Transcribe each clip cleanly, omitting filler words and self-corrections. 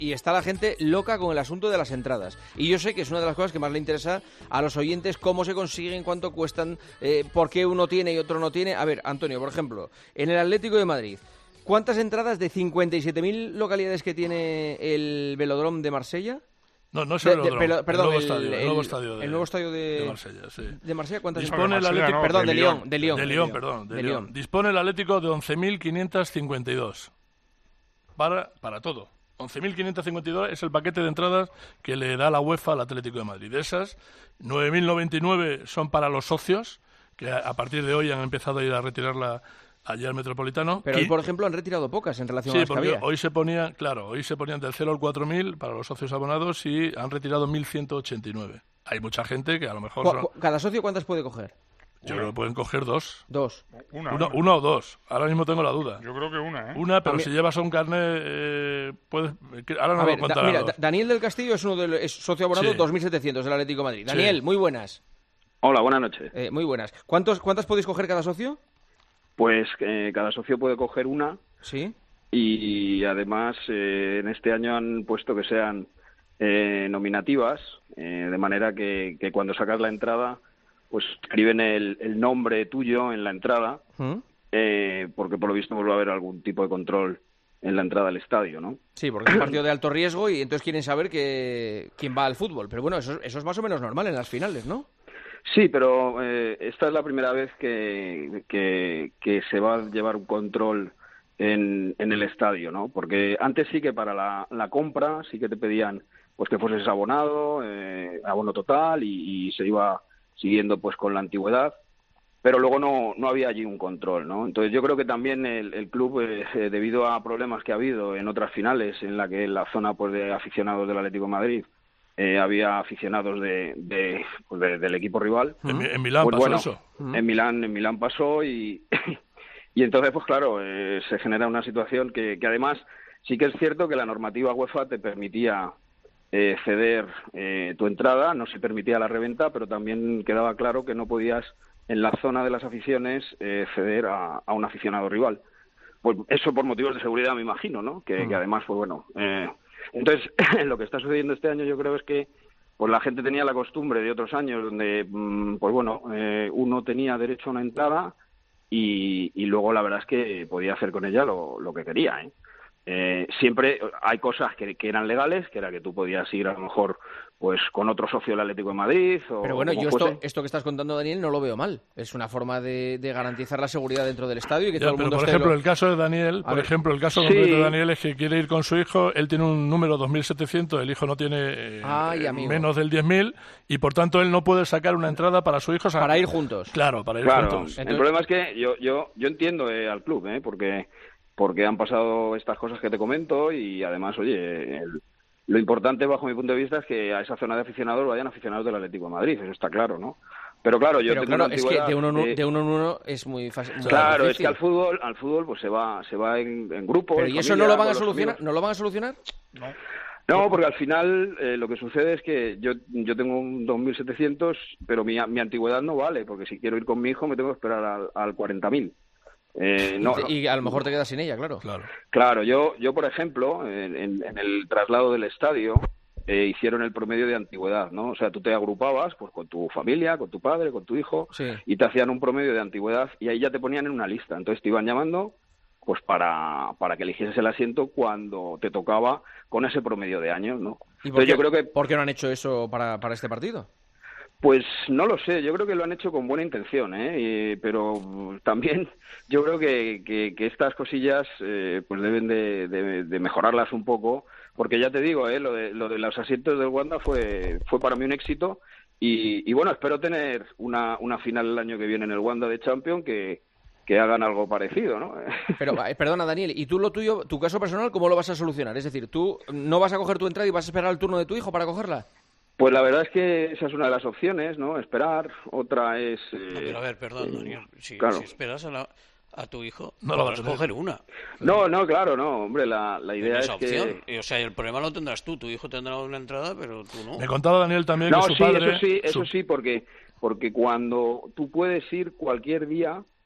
y está la gente loca con el asunto de las entradas. Y yo sé que es una de las cosas que más le interesa a los oyentes, cómo se consiguen, cuánto cuestan, por qué uno tiene y otro no tiene. A ver, Antonio, por ejemplo, en el Atlético de Madrid, ¿cuántas entradas de 57.000 localidades que tiene el Velódromo de Marsella? No es el Velódromo, perdón, el nuevo estadio de Marsella, sí. ¿De Marsella cuántas dispone el Atlético? Atlético, Perdón, de Lyon. Dispone el Atlético de 11.552 para todo. 11.552 es el paquete de entradas que le da la UEFA al Atlético de Madrid. De esas, 9.099 son para los socios, que a partir de hoy han empezado a ir a retirarla allí al Metropolitano. Pero hoy, por ejemplo, han retirado pocas en relación a las que había. Sí, porque hoy se ponían del 0 al 4.000 para los socios abonados y han retirado 1.189. Hay mucha gente que a lo mejor... ¿Cada socio cuántas puede coger? Yo creo que pueden coger dos. Dos. Una o dos. Ahora mismo tengo la duda. Yo creo que una, ¿eh? Una, pero también... si llevas un carnet, puedes... Ahora no lo contará. Mira, Daniel del Castillo es socio abonado 2.700 del Atlético de Madrid. Daniel, muy buenas. Hola, buenas noches. Muy buenas. ¿Cuántas podéis coger cada socio? Pues cada socio puede coger una. Sí. Y además en este año han puesto que sean nominativas, de manera que cuando sacas la entrada, pues escriben el nombre tuyo en la entrada, porque por lo visto va a haber algún tipo de control en la entrada al estadio, ¿no? Sí, porque es un partido de alto riesgo y entonces quieren saber quién va al fútbol. Pero bueno, eso es más o menos normal en las finales, ¿no? Sí, pero esta es la primera vez que se va a llevar un control en el estadio, ¿no? Porque antes sí que para la compra sí que te pedían pues que fueses abonado, abono total y se iba siguiendo pues con la antigüedad, pero luego no había allí un control, ¿no? Entonces yo creo que también el club, debido a problemas que ha habido en otras finales en la que en la zona pues de aficionados del Atlético de Madrid había aficionados del equipo rival. En Milán pues, pasó eso. En Milán pasó y entonces, pues claro, se genera una situación que además sí que es cierto que la normativa UEFA te permitía ceder tu entrada, no se permitía la reventa, pero también quedaba claro que no podías en la zona de las aficiones ceder a un aficionado rival. Pues eso por motivos de seguridad, me imagino, ¿no? Que además, pues bueno... Entonces, lo que está sucediendo este año yo creo es que pues la gente tenía la costumbre de otros años donde, pues bueno, uno tenía derecho a una entrada y luego la verdad es que podía hacer con ella lo que quería, siempre hay cosas que eran legales, que era que tú podías ir a lo mejor pues con otro socio del Atlético de Madrid. Pero bueno, yo esto que estás contando, Daniel, no lo veo mal. Es una forma de garantizar la seguridad dentro del estadio y que todo el mundo por ejemplo, el caso de Daniel, el caso concreto de Daniel es que quiere ir con su hijo, él tiene un número 2.700, el hijo no tiene menos del 10.000 y por tanto él no puede sacar una entrada para su hijo. Para ir juntos. Claro, para ir juntos. El problema es que yo entiendo al club, porque han pasado estas cosas que te comento y además, oye, lo importante bajo mi punto de vista es que a esa zona de aficionados vayan aficionados del Atlético de Madrid, eso está claro, ¿no? Pero claro, tengo una antigüedad, es que de uno en uno es muy fácil. Claro, es que al fútbol pues se va en grupos. Pero ¿y eso no lo van a solucionar? ¿No lo van a solucionar? No, porque al final lo que sucede es que yo tengo un 2.700, pero mi antigüedad no vale, porque si quiero ir con mi hijo me tengo que esperar al 40.000. Y a lo mejor te quedas sin ella, claro. Claro, yo por ejemplo, en el traslado del estadio hicieron el promedio de antigüedad, ¿no? O sea, tú te agrupabas pues con tu familia, con tu padre, con tu hijo, y te hacían un promedio de antigüedad y ahí ya te ponían en una lista. Entonces te iban llamando pues para que eligieses el asiento cuando te tocaba con ese promedio de años, ¿no? ¿Y por qué no han hecho eso para este partido? Pues no lo sé, yo creo que lo han hecho con buena intención, pero también yo creo que estas cosillas pues deben de mejorarlas un poco, porque ya te digo, lo de los asientos del Wanda fue para mí un éxito y bueno, espero tener una final el año que viene en el Wanda de Champions que hagan algo parecido, ¿no? Pero, perdona, Daniel, ¿y tú lo tuyo, tu caso personal, cómo lo vas a solucionar? Es decir, ¿tú no vas a coger tu entrada y vas a esperar el turno de tu hijo para cogerla? Pues la verdad es que esa es una de las opciones, ¿no? Esperar. Otra es... pero a ver, perdón, Daniel. Si esperas a tu hijo, no lo vas a coger una. No, claro, no. Hombre, la idea es opción. O sea, el problema lo tendrás tú. Tu hijo tendrá una entrada, pero tú no. Me contaba Daniel también que su padre... Eso sí, porque cuando tú puedes ir cualquier día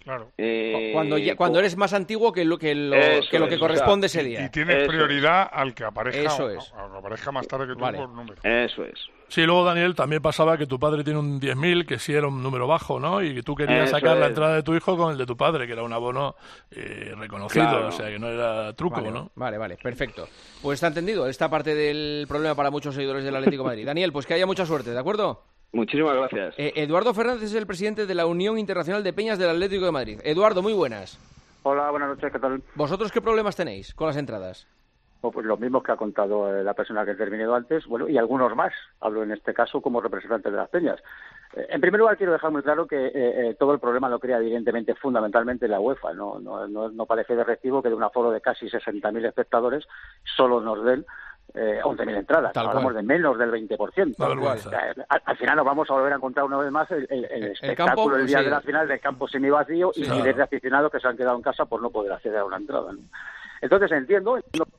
Claro. Cuando eres más antiguo que lo que corresponde ese día. Y tienes prioridad al que aparezca, Eso es. al que aparezca más tarde que tú por número. Eso es. Sí, luego, Daniel, también pasaba que tu padre tiene un 10.000, que sí era un número bajo, ¿no? Y tú querías sacar la entrada de tu hijo con el de tu padre, que era un abono reconocido, claro. O sea, que no era truco, ¿no? Vale, perfecto. Pues está entendido esta parte del problema para muchos seguidores del Atlético de Madrid. Daniel, pues que haya mucha suerte, ¿de acuerdo? Muchísimas gracias. Eduardo Fernández es el presidente de la Unión Internacional de Peñas del Atlético de Madrid. Eduardo, muy buenas. Hola, buenas noches, ¿qué tal? ¿Vosotros qué problemas tenéis con las entradas? Pues los mismos que ha contado la persona que ha intervenido antes, bueno, y algunos más. Hablo en este caso como representante de las peñas. En primer lugar, quiero dejar muy claro que todo el problema lo crea evidentemente fundamentalmente la UEFA. No parece de recibo que de un aforo de casi 60.000 espectadores solo nos den 11.000 entradas. Hablamos de menos del 20%. Al final nos vamos a volver a encontrar una vez más el espectáculo el día de la final del campo semivacío y miles de aficionados que se han quedado en casa por no poder acceder a una entrada, ¿no? Entonces entiendo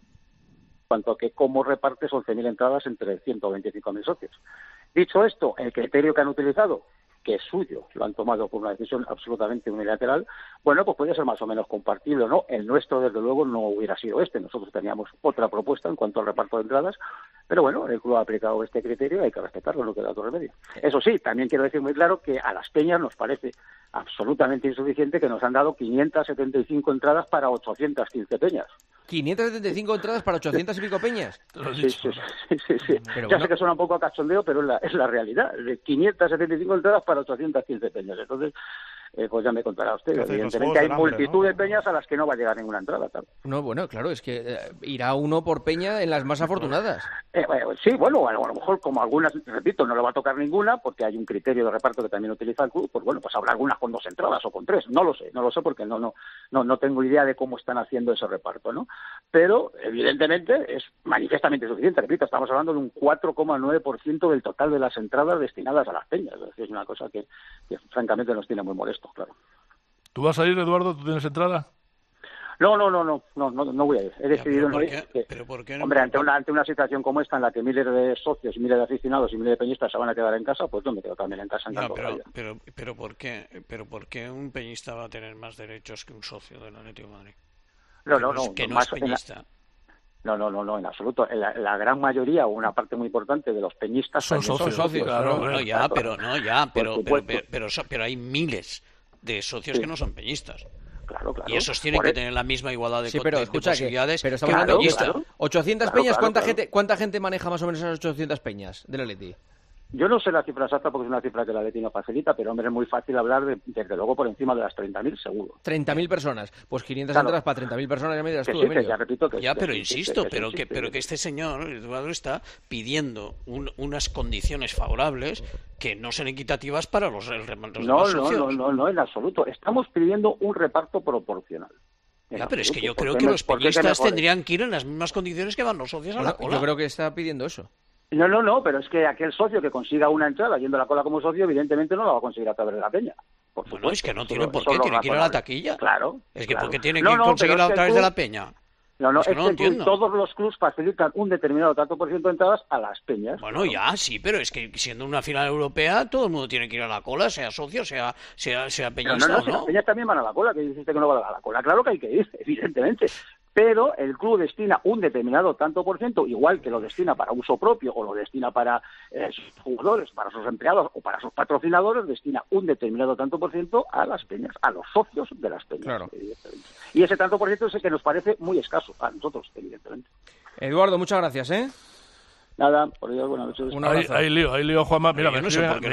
cuanto a que cómo repartes 11.000 entradas entre 125.000 socios. Dicho esto, el criterio que han utilizado, que es suyo, lo han tomado por una decisión absolutamente unilateral, bueno, pues puede ser más o menos compartible, ¿no? El nuestro, desde luego, no hubiera sido este. Nosotros teníamos otra propuesta en cuanto al reparto de entradas, pero bueno, el club ha aplicado este criterio y hay que respetarlo, no queda otro remedio. Eso sí, también quiero decir muy claro que a las peñas nos parece absolutamente insuficiente que nos han dado 575 entradas para 815 peñas. 575 entradas para 800 y pico peñas. Sí. Ya sé que suena un poco a cachondeo, pero es la realidad. De 575 entradas para 815 peñas. Entonces, pues ya me contará usted. Evidentemente hay multitud de peñas a las que no va a llegar ninguna entrada. Claro. No, bueno, claro, es que irá uno por peña en las más afortunadas. Sí, bueno, a lo mejor como algunas, repito, no le va a tocar ninguna porque hay un criterio de reparto que también utiliza el club, pues bueno, pues habrá algunas con 2 entradas o con 3. No lo sé porque no tengo idea de cómo están haciendo ese reparto, ¿no? Pero evidentemente es manifiestamente suficiente. Repito, estamos hablando de un 4,9% del total de las entradas destinadas a las peñas. Es una cosa que francamente nos tiene muy molestos, claro. ¿Tú vas a ir, Eduardo? ¿Tú tienes entrada? No voy a ir. He decidido no ir. ¿Pero por qué no? Hombre, ante una situación como esta en la que miles de socios, miles de aficionados y miles de peñistas se van a quedar en casa, pues yo me quedo también en casa. Pero ¿por qué un peñista va a tener más derechos que un socio del Atlético de Madrid? Que no es peñista. No, en absoluto. La gran mayoría o una parte muy importante de los peñistas son socios. Claro. Pero hay miles de socios que no son peñistas. Claro. Y esos tienen que tener la misma igualdad de posibilidades pero estamos hablando de 800 peñas. Claro. ¿Cuánta gente maneja más o menos esas 800 peñas del Atleti? Yo no sé la cifra exacta porque es una cifra que la Atleti no facilita, pero hombre, es muy fácil hablar desde luego por encima de las 30.000 seguro. 30.000 personas. Pues 500 entradas para 30.000 personas, ya me dirás tú, Emilio. Ya repito que pero insisto, que este señor, Eduardo, está pidiendo unas condiciones favorables que no son equitativas para los demás socios. No, en absoluto. Estamos pidiendo un reparto proporcional. Pero es que yo creo que los peñistas tendrían que ir en las mismas condiciones que van los socios a la cola. Yo creo que está pidiendo eso. No, pero es que aquel socio que consiga una entrada yendo a la cola como socio, evidentemente no la va a conseguir a través de la peña. Bueno, es que no tiene por qué, tiene que ir a la taquilla. Claro. Es que ¿por qué tiene que conseguirla a través de la peña? Es que todos los clubs facilitan un determinado tanto por ciento de entradas a las peñas. Bueno, ya, sí, pero es que siendo una final europea, todo el mundo tiene que ir a la cola, sea socio, sea peñista, ¿no? Las peñas también van a la cola, que dijiste que no van a la cola. Claro que hay que ir, evidentemente. Pero el club destina un determinado tanto por ciento, igual que lo destina para uso propio o lo destina para sus jugadores, para sus empleados o para sus patrocinadores, destina un determinado tanto por ciento a las peñas, a los socios de las peñas, claro. Evidentemente. Y ese tanto por ciento es el que nos parece muy escaso a nosotros, evidentemente. Eduardo, muchas gracias, ¿eh? Nada, por Dios, buenas noches. Hay lío, Juanma. Mira, me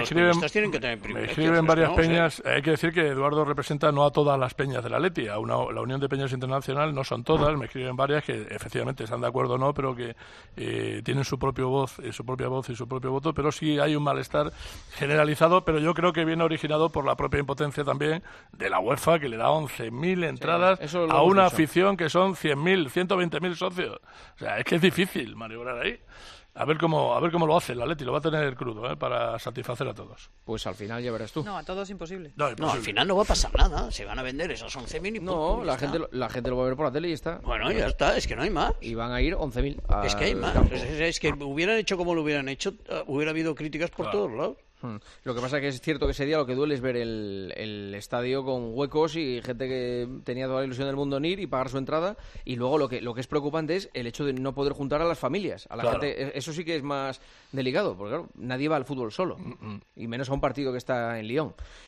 escriben varias peñas. Hay que decir que Eduardo representa no a todas las peñas de la Atleti, la Unión de Peñas Internacional no son todas. Me escriben varias que efectivamente están de acuerdo o no, pero que tienen su propia voz y su propio voto. Pero sí hay un malestar generalizado, pero yo creo que viene originado por la propia impotencia también de la UEFA, que le da 11.000 entradas a una afición que son 100.000, 120.000 socios. O sea, es que es difícil maniobrar ahí. A ver cómo lo hace el Atleti, lo va a tener crudo, para satisfacer a todos. Pues al final ya verás tú. No, a todos imposible. No, al final no va a pasar nada, se van a vender esas 11.000 y no, la gente lo va a ver por la tele y está. Bueno, ya está, es que no hay más. Y van a ir 11.000 Es que hay más, es que hubieran hecho como lo hubieran hecho, hubiera habido críticas por todos lados. Lo que pasa es que es cierto que ese día lo que duele es ver el estadio con huecos y gente que tenía toda la ilusión del mundo en ir y pagar su entrada, y luego lo que es preocupante es el hecho de no poder juntar a las familias, a la gente. Eso sí que es más delicado, porque claro, nadie va al fútbol solo, y menos a un partido que está en Lyon.